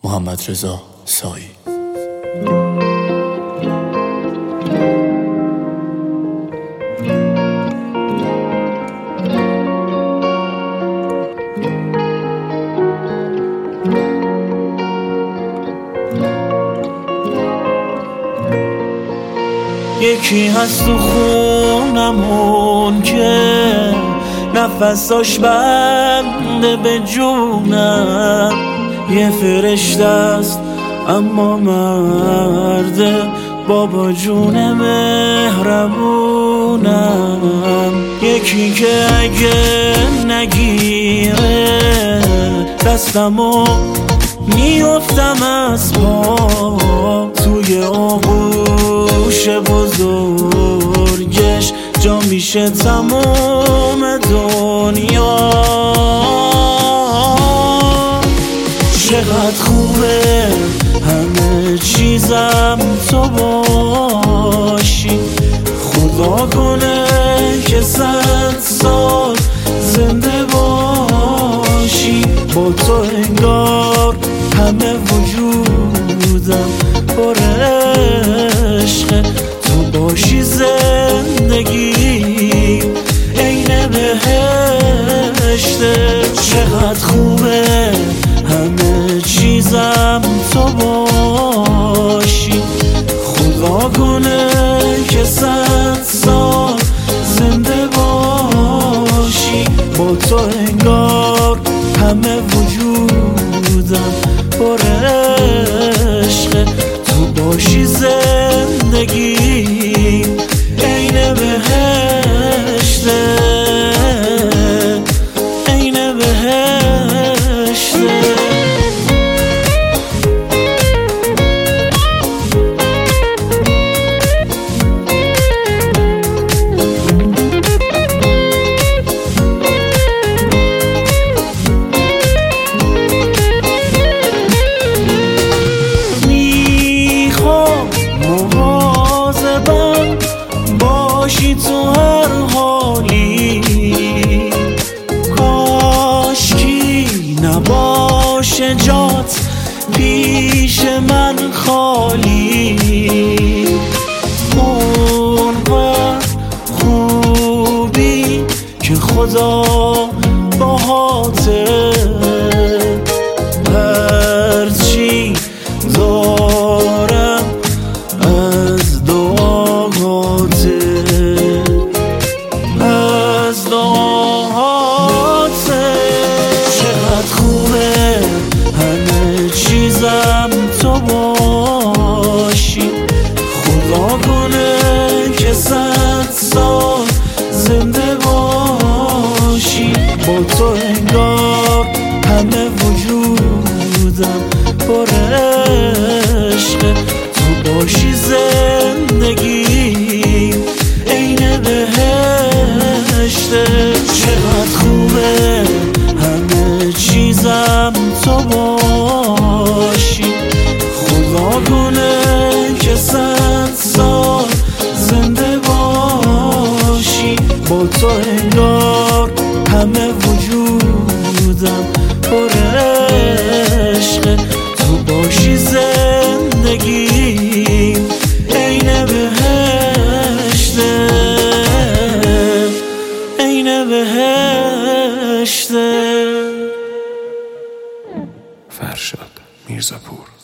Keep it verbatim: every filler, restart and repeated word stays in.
محمد رضا سایی. یکی هست تو خونمون که نفساش بنده به جونم، یه فرشته است اما مرده، بابا جون مهربونم. یکی که اگه نگیره دستمو میافتم از پا، توی آغوش بزرگش جا میشه تمام دنیا. چقدر خوبه همه چیزم تو باشی، خدا کنه که صد سال زنده باشی. با تو انگار همه وجودم پر عشقه، تو باشی زندگی عین بهشته. چقدر خوبه همه چیزم تو باشی، خدا کنه که صد سال زنده باشی. با تو انگار همه وجودم پر عشقه، تو باشی زندگی عین بهشته، عین بهشته. باشی تو هر حالی، کاشکی نباشه جات پیش من خالی. اونقدر خوبی که خدا باهاته، هرچی دارم از دعاهاته، از دعاهاته. چقدر خوبه همه چیزم تو باشی، خدا کنه که صد سال زنده باشی. با تو انگار همه وجودم پر عشقه، تو باشی زندگی عین بهشته. چقدر خوبه همه چیزم تو باشی، خدا کنه که صد سال زنده باشی. با تو انگار همه وجودم پر عشقه، تو باشی زندگی عین بهشته، عین بهشته. فرشاد میرزاپور.